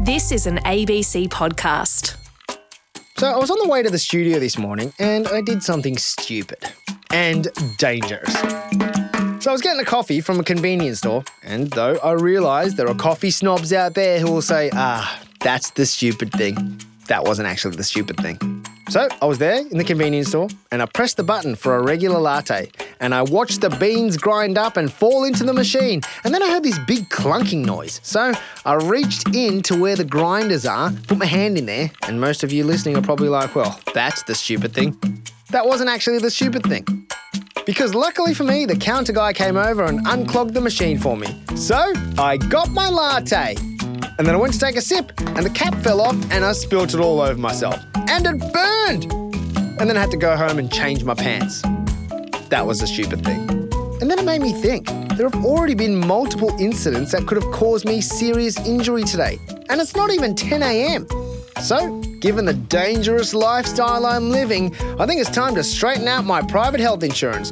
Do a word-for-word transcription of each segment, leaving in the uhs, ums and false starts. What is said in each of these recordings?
This is an A B C podcast. So I was on the way to the studio this morning and I did something stupid and dangerous. So I was getting a coffee from a convenience store, and though I realised there are coffee snobs out there who will say, ah, that's the stupid thing, that wasn't actually the stupid thing. So I was there in the convenience store and I pressed the button for a regular latte and I watched the beans grind up and fall into the machine, and then I heard this big clunking noise. So I reached in to where the grinders are, put my hand in there, and most of you listening are probably like, well, that's the stupid thing. That wasn't actually the stupid thing. Because luckily for me, the counter guy came over and unclogged the machine for me. So I got my latte. And then I went to take a sip and the cap fell off and I spilt it all over myself. And it burned! And then I had to go home and change my pants. That was the stupid thing. And then it made me think, there have already been multiple incidents that could have caused me serious injury today. And it's not even ten a.m. So, given the dangerous lifestyle I'm living, I think it's time to straighten out my private health insurance.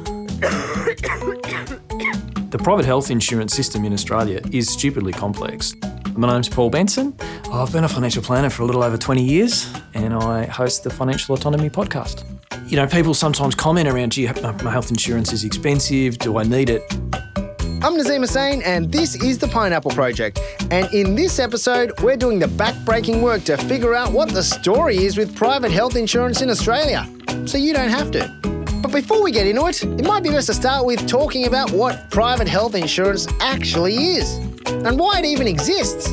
The private health insurance system in Australia is stupidly complex. My name's Paul Benson. I've been a financial planner for a little over twenty years and I host the Financial Autonomy podcast. You know, people sometimes comment around, gee, my health insurance is expensive, do I need it? I'm Nazim Hussain and this is The Pineapple Project. And in this episode, we're doing the back-breaking work to figure out what the story is with private health insurance in Australia, so you don't have to. But before we get into it, it might be best to start with talking about what private health insurance actually is and why it even exists.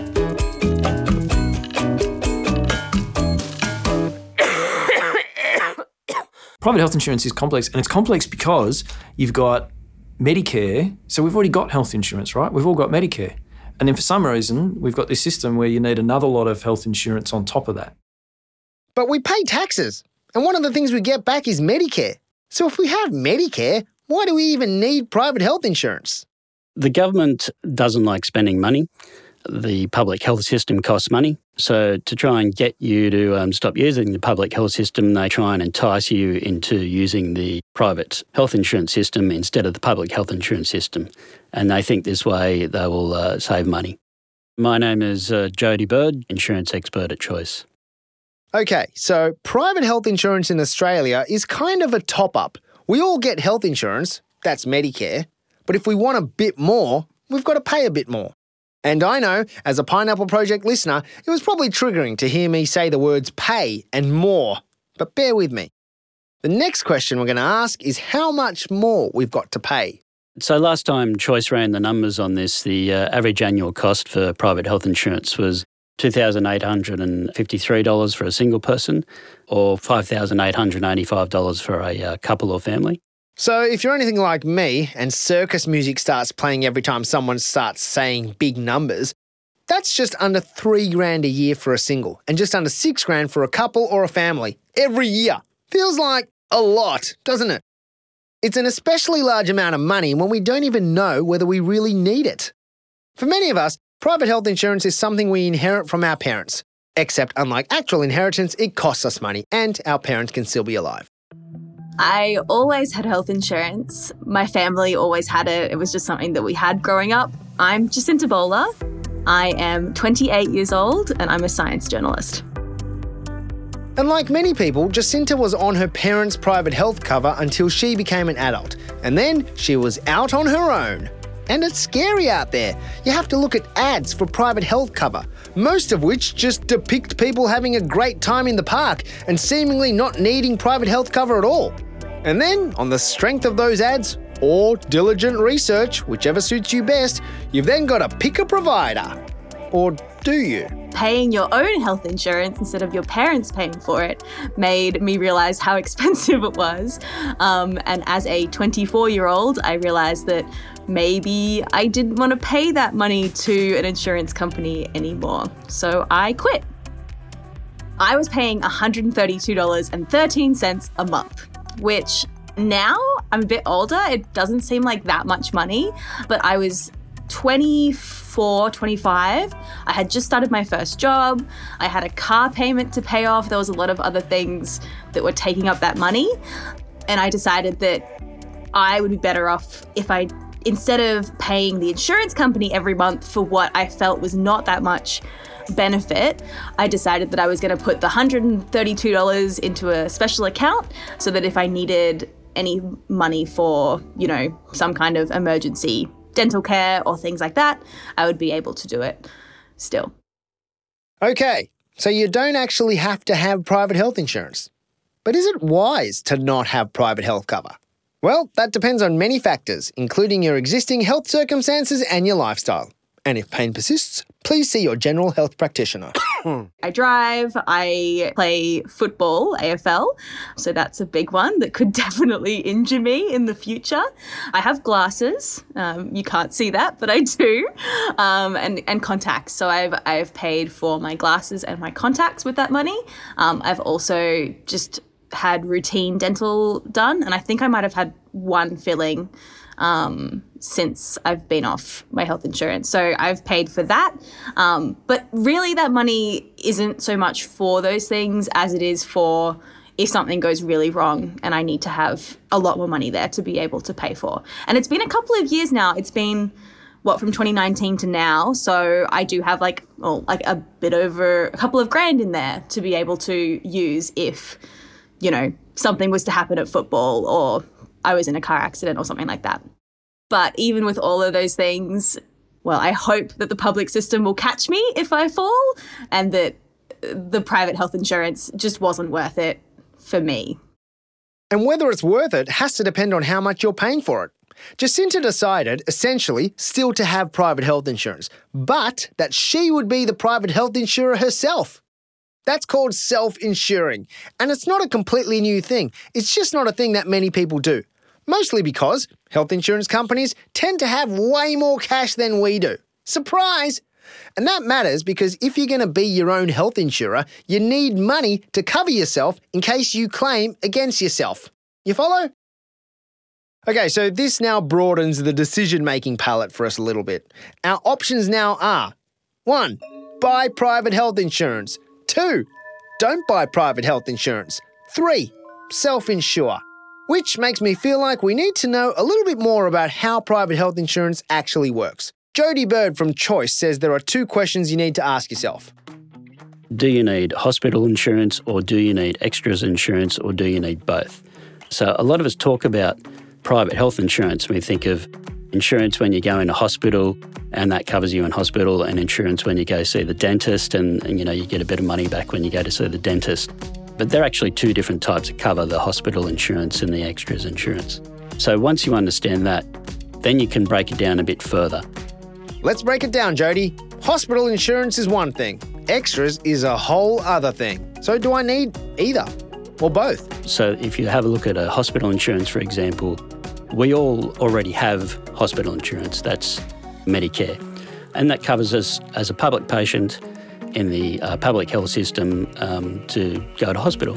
Private health insurance is complex, and it's complex because you've got Medicare. So we've already got health insurance, right? We've all got Medicare. And then for some reason, we've got this system where you need another lot of health insurance on top of that. But we pay taxes, and one of the things we get back is Medicare. So if we have Medicare, why do we even need private health insurance? The government doesn't like spending money. The public health system costs money. So to try and get you to um, stop using the public health system, they try and entice you into using the private health insurance system instead of the public health insurance system. And they think this way they will uh, save money. My name is uh, Jody Bird, insurance expert at Choice. Okay, so private health insurance in Australia is kind of a top-up. We all get health insurance, that's Medicare, but if we want a bit more, we've got to pay a bit more. And I know, as a Pineapple Project listener, it was probably triggering to hear me say the words pay and more, but bear with me. The next question we're going to ask is how much more we've got to pay. So last time Choice ran the numbers on this, the uh, average annual cost for private health insurance was two thousand eight hundred fifty-three dollars for a single person or five thousand eight hundred eighty-five dollars for a uh, couple or family. So if you're anything like me and circus music starts playing every time someone starts saying big numbers, that's just under three grand a year for a single and just under six grand for a couple or a family every year. Feels like a lot, doesn't it? It's an especially large amount of money when we don't even know whether we really need it. For many of us, private health insurance is something we inherit from our parents, except unlike actual inheritance, it costs us money and our parents can still be alive. I always had health insurance. My family always had it. It was just something that we had growing up. I'm Jacinta Bowler. I am twenty-eight years old and I'm a science journalist. And like many people, Jacinta was on her parents' private health cover until she became an adult. And then she was out on her own. And it's scary out there. You have to look at ads for private health cover, most of which just depict people having a great time in the park and seemingly not needing private health cover at all. And then, on the strength of those ads, or diligent research, whichever suits you best, you've then got to pick a provider. Or do you? Paying your own health insurance instead of your parents paying for it made me realise how expensive it was. Um, and as a twenty-four-year-old, I realised that maybe I didn't want to pay that money to an insurance company anymore. So I quit. I was paying one hundred thirty-two dollars and thirteen cents a month, which now I'm a bit older. It doesn't seem like that much money, but I was twenty-four, twenty-five. I had just started my first job. I had a car payment to pay off. There was a lot of other things that were taking up that money. And I decided that I would be better off if I instead of paying the insurance company every month for what I felt was not that much benefit, I decided that I was going to put the one hundred thirty-two dollars into a special account so that if I needed any money for, you know, some kind of emergency dental care or things like that, I would be able to do it still. Okay, so you don't actually have to have private health insurance. But is it wise to not have private health cover? Well, that depends on many factors, including your existing health circumstances and your lifestyle. And if pain persists, please see your general health practitioner. I drive, I play football, A F L, so that's a big one that could definitely injure me in the future. I have glasses, um, you can't see that, but I do, um, and, and contacts. So I've, I've paid for my glasses and my contacts with that money. Um, I've also just had routine dental done, and I think I might have had one filling um, since I've been off my health insurance. So I've paid for that. Um, but really that money isn't so much for those things as it is for if something goes really wrong and I need to have a lot more money there to be able to pay for. And it's been a couple of years now. It's been, what, from twenty nineteen to now. So I do have like, well, like a bit over a couple of grand in there to be able to use if, you know, something was to happen at football or I was in a car accident or something like that. But even with all of those things, well, I hope that the public system will catch me if I fall and that the private health insurance just wasn't worth it for me. And whether it's worth it has to depend on how much you're paying for it. Jacinta decided, essentially, still to have private health insurance, but that she would be the private health insurer herself. That's called self-insuring, and it's not a completely new thing. It's just not a thing that many people do, mostly because health insurance companies tend to have way more cash than we do. Surprise! And that matters because if you're going to be your own health insurer, you need money to cover yourself in case you claim against yourself. You follow? Okay, so this now broadens the decision-making palette for us a little bit. Our options now are: one, buy private health insurance. Two, don't buy private health insurance. Three, self-insure. Which makes me feel like we need to know a little bit more about how private health insurance actually works. Jodie Bird from Choice says there are two questions you need to ask yourself. Do you need hospital insurance, or do you need extras insurance, or do you need both? So a lot of us talk about private health insurance. We think of insurance when you go into hospital and that covers you in hospital, and insurance when you go see the dentist and, and you know you get a bit of money back when you go to see the dentist. But they're actually two different types of cover, the hospital insurance and the extras insurance. So once you understand that, then you can break it down a bit further. Let's break it down, Jodie. Hospital insurance is one thing. Extras is a whole other thing. So do I need either or both? So if you have a look at a hospital insurance, for example, we all already have hospital insurance. That's Medicare. And that covers us as a public patient in the uh, public health system um, to go to hospital.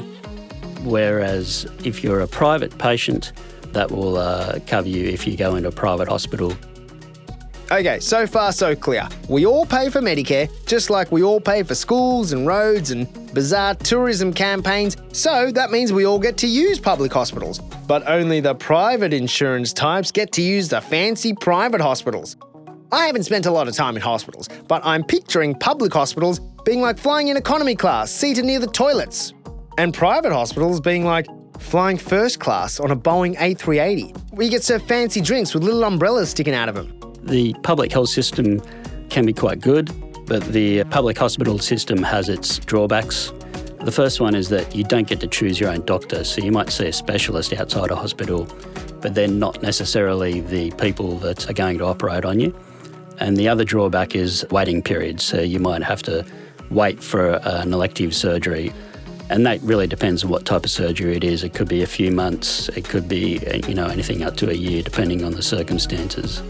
Whereas if you're a private patient, that will uh, cover you if you go into a private hospital. Okay, so far so clear. We all pay for Medicare, just like we all pay for schools and roads and bizarre tourism campaigns, so that means we all get to use public hospitals. But only the private insurance types get to use the fancy private hospitals. I haven't spent a lot of time in hospitals, but I'm picturing public hospitals being like flying in economy class, seated near the toilets. And private hospitals being like flying first class on a Boeing A three eighty, where you get served fancy drinks with little umbrellas sticking out of them. The public health system can be quite good, but the public hospital system has its drawbacks. The first one is that you don't get to choose your own doctor, so you might see a specialist outside a hospital, but they're not necessarily the people that are going to operate on you. And the other drawback is waiting periods, so you might have to wait for an elective surgery. And that really depends on what type of surgery it is. It could be a few months, it could be, you know, anything up to a year, depending on the circumstances.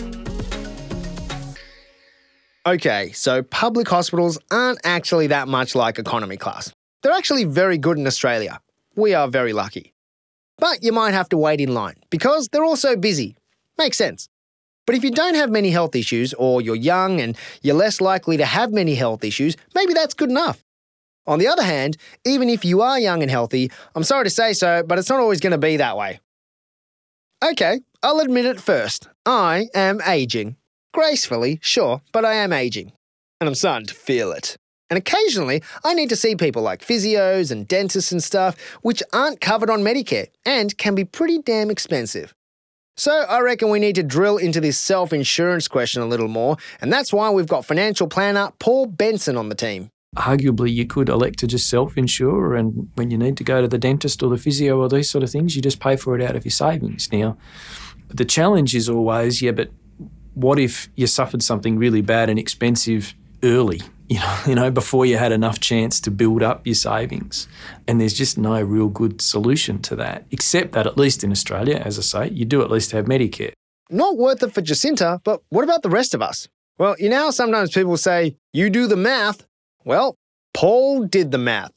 Okay, so public hospitals aren't actually that much like economy class. They're actually very good in Australia. We are very lucky. But you might have to wait in line because they're also busy. Makes sense. But if you don't have many health issues, or you're young and you're less likely to have many health issues, maybe that's good enough. On the other hand, even if you are young and healthy, I'm sorry to say so, but it's not always going to be that way. Okay, I'll admit it first. I am aging. Gracefully, sure, but I am aging. And I'm starting to feel it. And occasionally, I need to see people like physios and dentists and stuff, which aren't covered on Medicare and can be pretty damn expensive. So I reckon we need to drill into this self-insurance question a little more, and that's why we've got financial planner Paul Benson on the team. Arguably, you could elect to just self-insure, and when you need to go to the dentist or the physio or these sort of things, you just pay for it out of your savings. Now, the challenge is always, yeah, but what if you suffered something really bad and expensive early, you know, you know, before you had enough chance to build up your savings? And there's just no real good solution to that, except that at least in Australia, as I say, you do at least have Medicare. Not worth it for Jacinta, but what about the rest of us? Well, you know, sometimes people say, you do the math. Well, Paul did the math.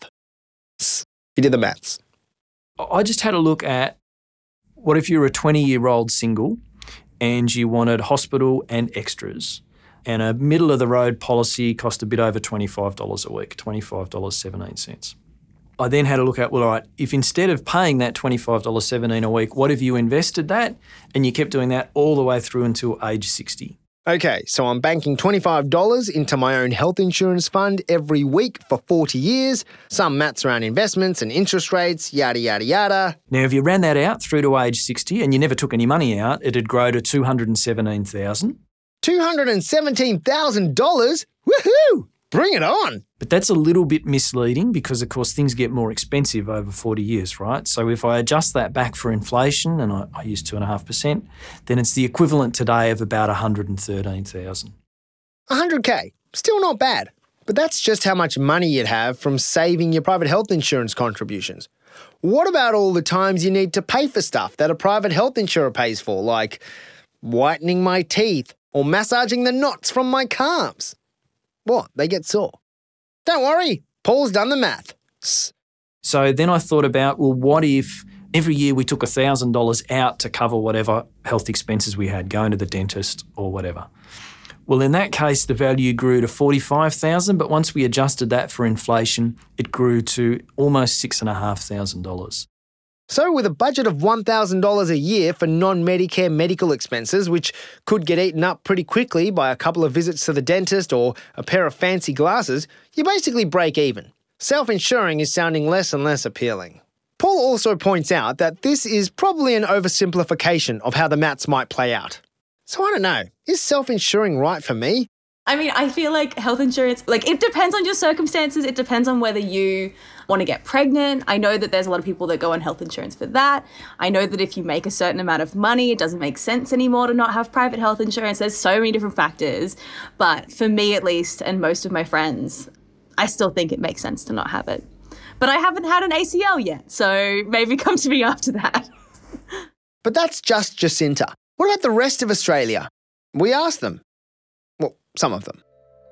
He did the maths. I just had a look at what if you're a twenty-year-old single and you wanted hospital and extras, and a middle-of-the-road policy cost a bit over twenty-five dollars a week, twenty-five dollars and seventeen cents. I then had a look at, well, all right, if instead of paying that twenty-five dollars and seventeen cents a week, what if you invested that and you kept doing that all the way through until age sixty? Okay, so I'm banking twenty-five dollars into my own health insurance fund every week for forty years, some maths around investments and interest rates, yada, yada, yada. Now, if you ran that out through to age sixty and you never took any money out, it'd grow to two hundred seventeen thousand dollars. two hundred seventeen thousand dollars? Woohoo! Bring it on! But that's a little bit misleading because, of course, things get more expensive over forty years, right? So if I adjust that back for inflation, and I, I use two point five percent, then it's the equivalent today of about one hundred thirteen thousand dollars. one hundred K. Still not bad. But that's just how much money you'd have from saving your private health insurance contributions. What about all the times you need to pay for stuff that a private health insurer pays for, like whitening my teeth or massaging the knots from my calves? What? They get sore. Don't worry, Paul's done the math. So then I thought about, well, what if every year we took one thousand dollars out to cover whatever health expenses we had, going to the dentist or whatever? Well, in that case, the value grew to forty-five thousand dollars, but once we adjusted that for inflation, it grew to almost six thousand five hundred dollars. So with a budget of one thousand dollars a year for non-Medicare medical expenses, which could get eaten up pretty quickly by a couple of visits to the dentist or a pair of fancy glasses, you basically break even. Self-insuring is sounding less and less appealing. Paul also points out that this is probably an oversimplification of how the maths might play out. So I don't know, is self-insuring right for me? I mean, I feel like health insurance, like it depends on your circumstances. It depends on whether you want to get pregnant. I know that there's a lot of people that go on health insurance for that. I know that if you make a certain amount of money, it doesn't make sense anymore to not have private health insurance. There's so many different factors. But for me, at least, and most of my friends, I still think it makes sense to not have it. But I haven't had an A C L yet, so maybe come to me after that. But that's just Jacinta. What about the rest of Australia? We asked them. Well, some of them.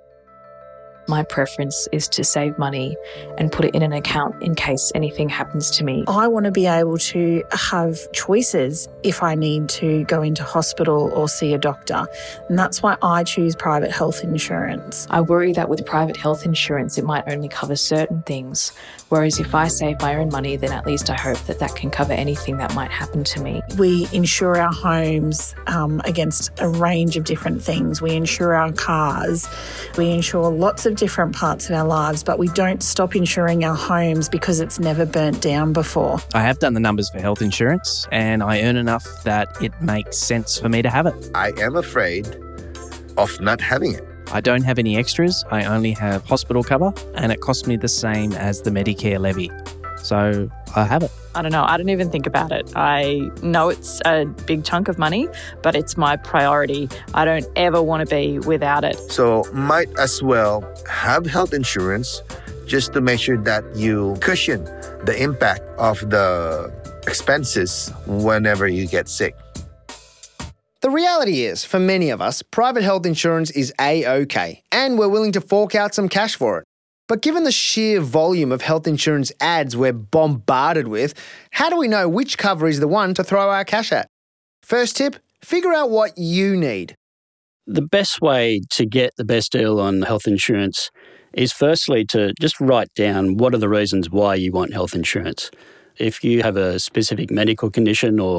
My preference is to save money and put it in an account in case anything happens to me. I want to be able to have choices if I need to go into hospital or see a doctor. And that's why I choose private health insurance. I worry that with private health insurance, it might only cover certain things. Whereas if I save my own money, then at least I hope that that can cover anything that might happen to me. We insure our homes um, against a range of different things. We insure our cars. We insure lots of different parts of our lives, but we don't stop insuring our homes because it's never burnt down before. I have done the numbers for health insurance and I earn enough that it makes sense for me to have it. I am afraid of not having it. I don't have any extras. I only have hospital cover and it costs me the same as the Medicare levy. So I have it. I don't know. I don't even think about it. I know it's a big chunk of money, but it's my priority. I don't ever want to be without it. So might as well have health insurance just to make sure that you cushion the impact of the expenses whenever you get sick. The reality is, for many of us, private health insurance is A-OK, and we're willing to fork out some cash for it. But given the sheer volume of health insurance ads we're bombarded with, how do we know which cover is the one to throw our cash at? First tip, figure out what you need. The best way to get the best deal on health insurance is firstly to just write down what are the reasons why you want health insurance. If you have a specific medical condition or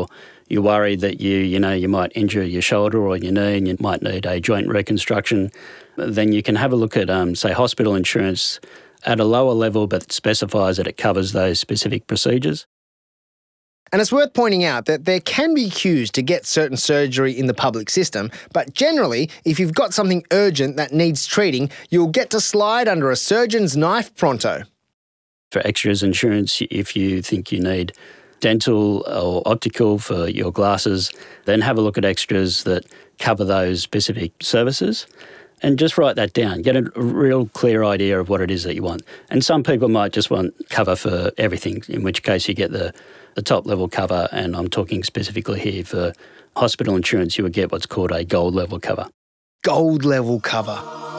you're worried that you, you know, you might injure your shoulder or your knee and you might need a joint reconstruction, then you can have a look at, um, say, hospital insurance at a lower level, but it specifies that it covers those specific procedures. And it's worth pointing out that there can be queues to get certain surgery in the public system, but generally, if you've got something urgent that needs treating, you'll get to slide under a surgeon's knife pronto. For extras insurance, if you think you need dental or optical for your glasses, then have a look at extras that cover those specific services. And just write that down. Get a real clear idea of what it is that you want. And some people might just want cover for everything, in which case you get the, the top level cover. And I'm talking specifically here for hospital insurance, you would get what's called a gold level cover. Gold level cover.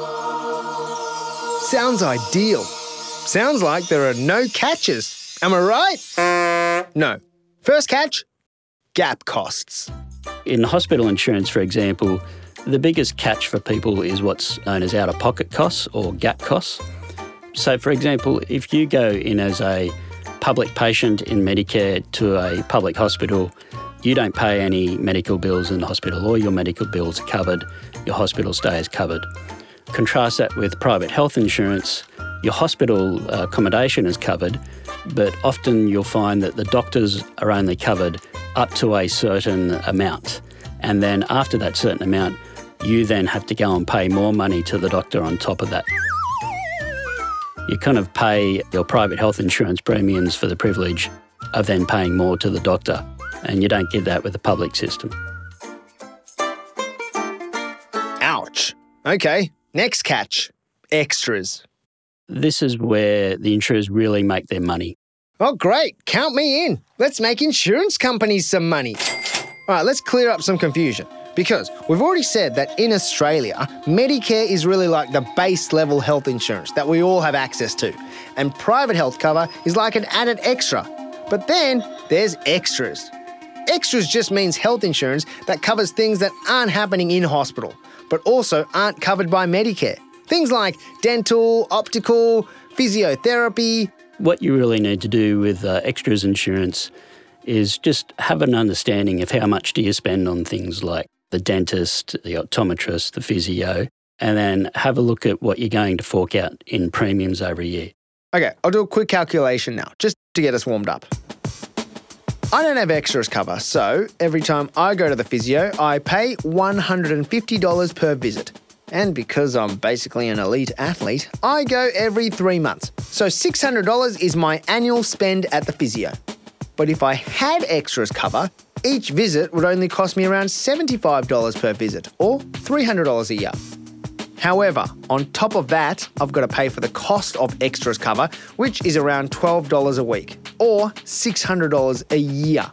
Sounds ideal. Sounds like there are no catches. Am I right? No. First catch, gap costs. In hospital insurance, for example, the biggest catch for people is what's known as out-of-pocket costs or gap costs. So, for example, if you go in as a public patient in Medicare to a public hospital, you don't pay any medical bills in the hospital. All your medical bills are covered, your hospital stay is covered. Contrast that with private health insurance, your hospital accommodation is covered, but often you'll find that the doctors are only covered up to a certain amount. And then after that certain amount, you then have to go and pay more money to the doctor on top of that. You kind of pay your private health insurance premiums for the privilege of then paying more to the doctor, and you don't get that with the public system. Ouch. Okay, next catch, extras. This is where the insurers really make their money. Oh, great. Count me in. Let's make insurance companies some money. All right, let's clear up some confusion. Because we've already said that in Australia, Medicare is really like the base level health insurance that we all have access to. And private health cover is like an added extra. But then there's extras. Extras just means health insurance that covers things that aren't happening in hospital, but also aren't covered by Medicare. Things like dental, optical, physiotherapy. What you really need to do with uh, extras insurance is just have an understanding of how much do you spend on things like the dentist, the optometrist, the physio, and then have a look at what you're going to fork out in premiums over a year. Okay, I'll do a quick calculation now, just to get us warmed up. I don't have extras cover, so every time I go to the physio, I pay one hundred fifty dollars per visit. And because I'm basically an elite athlete, I go every three months. So six hundred dollars is my annual spend at the physio. But if I had extras cover, each visit would only cost me around seventy-five dollars per visit, or three hundred dollars a year. However, on top of that, I've got to pay for the cost of extras cover, which is around twelve dollars a week, or six hundred dollars a year.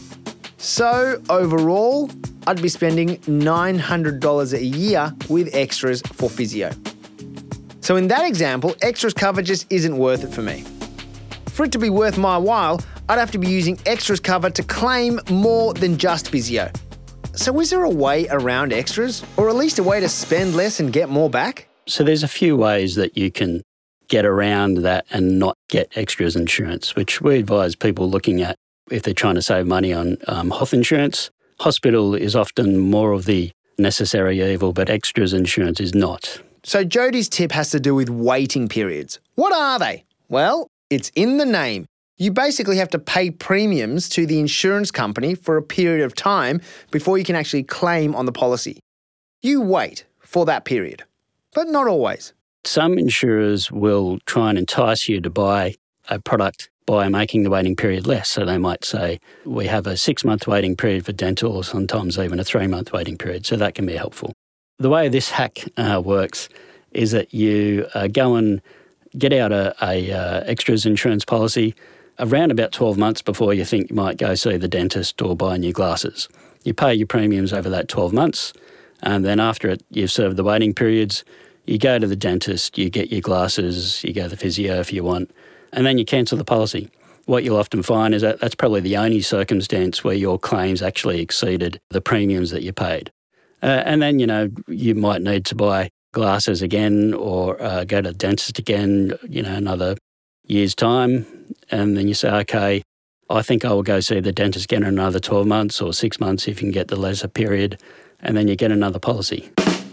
So overall, I'd be spending nine hundred dollars a year with extras for physio. So in that example, extras cover just isn't worth it for me. For it to be worth my while, I'd have to be using extras cover to claim more than just physio. So is there a way around extras, or at least a way to spend less and get more back? So there's a few ways that you can get around that and not get extras insurance, which we advise people looking at if they're trying to save money on um, health insurance. Hospital is often more of the necessary evil, but extras insurance is not. So Jodie's tip has to do with waiting periods. What are they? Well, it's in the name. You basically have to pay premiums to the insurance company for a period of time before you can actually claim on the policy. You wait for that period, but not always. Some insurers will try and entice you to buy a product by making the waiting period less. So they might say, we have a six-month waiting period for dental, or sometimes even a three-month waiting period, so that can be helpful. The way this hack uh, works is that you uh, go and get out a, a uh, extras insurance policy around about twelve months before you think you might go see the dentist or buy new glasses. You pay your premiums over that twelve months, and then after it, you've served the waiting periods, you go to the dentist, you get your glasses, you go to the physio if you want, and then you cancel the policy. What you'll often find is that that's probably the only circumstance where your claims actually exceeded the premiums that you paid. Uh, and then, you know, you might need to buy glasses again or uh, go to the dentist again, you know, another year's time. And then you say, okay, I think I will go see the dentist again in another twelve months or six months if you can get the lesser period, and then you get another policy.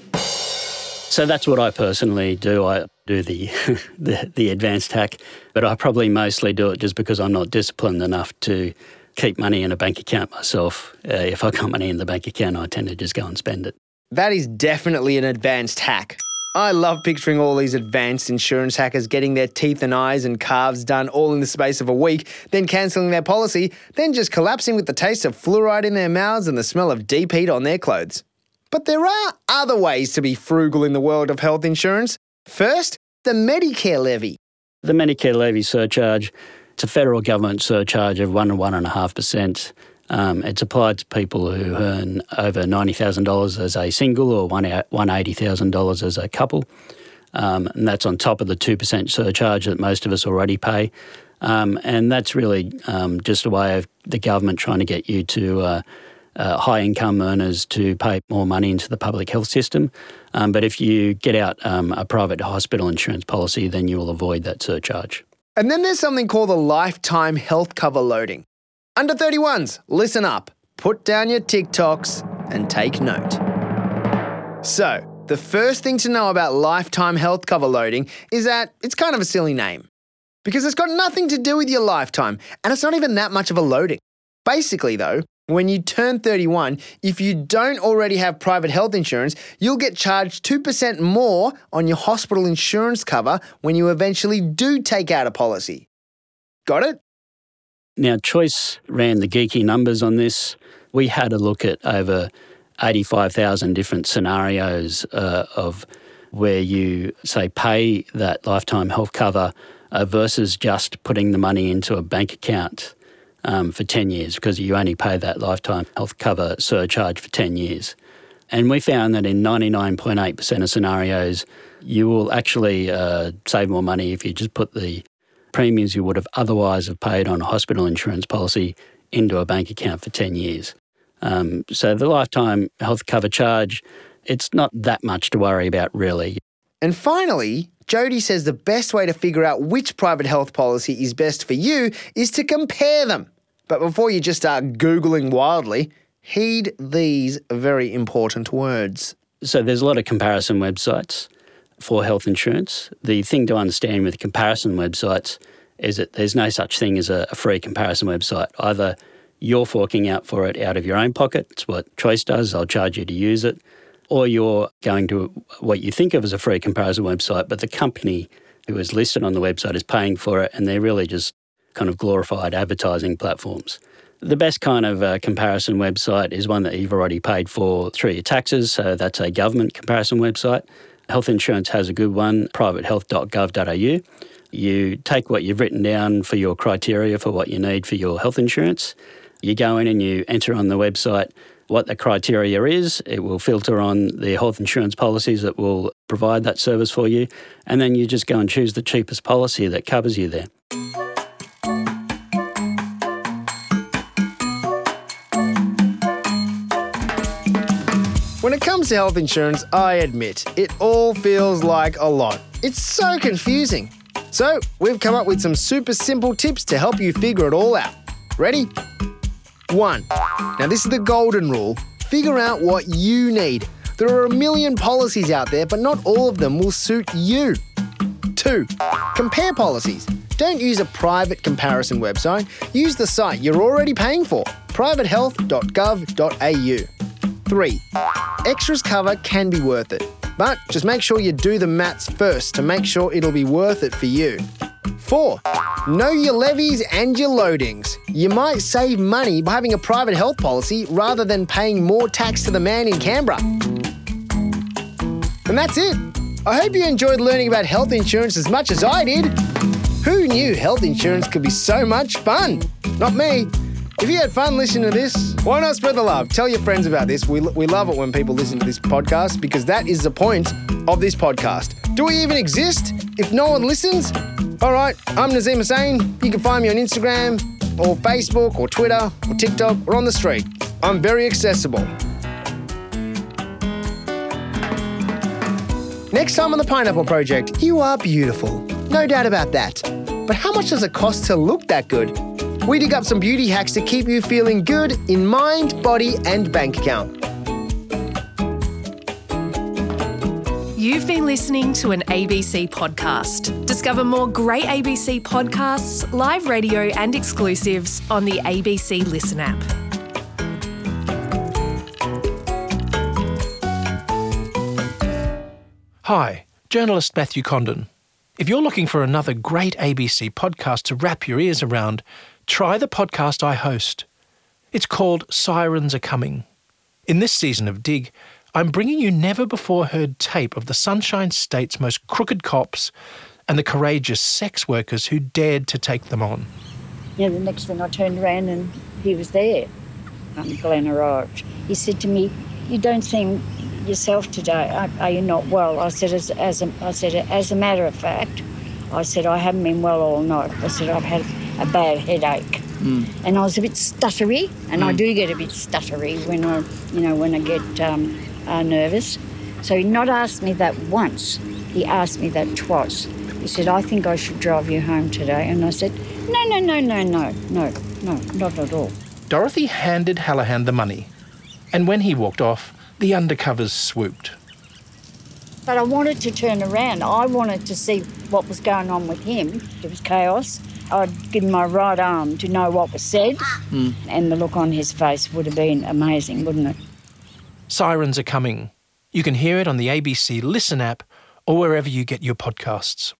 So that's what I personally do. I do the, the the advanced hack, but I probably mostly do it just because I'm not disciplined enough to keep money in a bank account myself. Uh, if I got money in the bank account, I tend to just go and spend it. That is definitely an advanced hack. I love picturing all these advanced insurance hackers getting their teeth and eyes and calves done all in the space of a week, then cancelling their policy, then just collapsing with the taste of fluoride in their mouths and the smell of deep heat on their clothes. But there are other ways to be frugal in the world of health insurance. First, the Medicare levy. The Medicare levy surcharge, it's a federal government surcharge of one to one point five percent. Um, it's applied to people who earn over ninety thousand dollars as a single or one hundred eighty thousand dollars as a couple. Um, and that's on top of the two percent surcharge that most of us already pay. Um, and that's really um, just a way of the government trying to get you to uh, uh, high-income earners to pay more money into the public health system. Um, but if you get out um, a private hospital insurance policy, then you will avoid that surcharge. And then there's something called a lifetime health cover loading. Under thirty-ones, listen up, put down your TikToks and take note. So, the first thing to know about lifetime health cover loading is that it's kind of a silly name. Because it's got nothing to do with your lifetime, and it's not even that much of a loading. Basically though, when you turn thirty-one, if you don't already have private health insurance, you'll get charged two percent more on your hospital insurance cover when you eventually do take out a policy. Got it? Now, Choice ran the geeky numbers on this. We had a look at over eighty-five thousand different scenarios uh, of where you, say, pay that lifetime health cover uh, versus just putting the money into a bank account um, for ten years, because you only pay that lifetime health cover surcharge for ten years. And we found that in ninety-nine point eight percent of scenarios, you will actually uh, save more money if you just put the premiums you would have otherwise have paid on a hospital insurance policy into a bank account for ten years. Um, so the lifetime health cover charge, it's not that much to worry about really. And finally, Jody says the best way to figure out which private health policy is best for you is to compare them. But before you just start Googling wildly, heed these very important words. So there's a lot of comparison websites for health insurance. The thing to understand with comparison websites is that there's no such thing as a, a free comparison website. Either you're forking out for it out of your own pocket, it's what Choice does, I'll charge you to use it, or you're going to what you think of as a free comparison website, but the company who is listed on the website is paying for it, and they're really just kind of glorified advertising platforms. The best kind of uh, comparison website is one that you've already paid for through your taxes, so that's a government comparison website. Health insurance has a good one, private health dot gov dot a u. You take what you've written down for your criteria for what you need for your health insurance. You go in and you enter on the website what the criteria is. It will filter on the health insurance policies that will provide that service for you. And then you just go and choose the cheapest policy that covers you there. When it comes to health insurance, I admit, it all feels like a lot. It's so confusing. So, we've come up with some super simple tips to help you figure it all out. Ready? One. Now this is the golden rule. Figure out what you need. There are a million policies out there, but not all of them will suit you. Two. Compare policies. Don't use a private comparison website. Use the site you're already paying for, private health dot gov dot a u. Three. Extras cover can be worth it, but just make sure you do the maths first to make sure it'll be worth it for you. Four. Know your levies and your loadings. You might save money by having a private health policy rather than paying more tax to the man in Canberra. And that's it. I hope you enjoyed learning about health insurance as much as I did. Who knew health insurance could be so much fun? Not me. If you had fun listening to this, why not spread the love? Tell your friends about this. We, we love it when people listen to this podcast because that is the point of this podcast. Do we even exist if no one listens? All right, I'm Nazim Hussain. You can find me on Instagram or Facebook or Twitter or TikTok or on the street. I'm very accessible. Next time on the Pineapple Project, you are beautiful. No doubt about that. But how much does it cost to look that good? We dig up some beauty hacks to keep you feeling good in mind, body, and bank account. You've been listening to an A B C podcast. Discover more great A B C podcasts, live radio and exclusives on the A B C Listen app. Hi, journalist Matthew Condon. If you're looking for another great A B C podcast to wrap your ears around, try the podcast I host. It's called Sirens Are Coming. In this season of Dig, I'm bringing you never-before-heard tape of the Sunshine State's most crooked cops and the courageous sex workers who dared to take them on. You know, the next thing I turned around and he was there. Um, Glenn arrived. He said to me, "You don't seem yourself today. Are, are you not well?" I said, as, as a, I said, as a matter of fact, I said, I haven't been well all night. I said, I've had a bad headache. Mm. And I was a bit stuttery, and mm. I do get a bit stuttery when I, you know, when I get um, uh, nervous. So he not asked me that once, he asked me that twice. He said, "I think I should drive you home today." And I said, no, no, no, no, no, no, no, not at all. Dorothy handed Hallahan the money, and when he walked off, the undercovers swooped. But I wanted to turn around. I wanted to see what was going on with him. It was chaos. I'd given my right arm to know what was said, mm. and the look on his face would have been amazing, wouldn't it? Sirens Are Coming. You can hear it on the A B C Listen app or wherever you get your podcasts.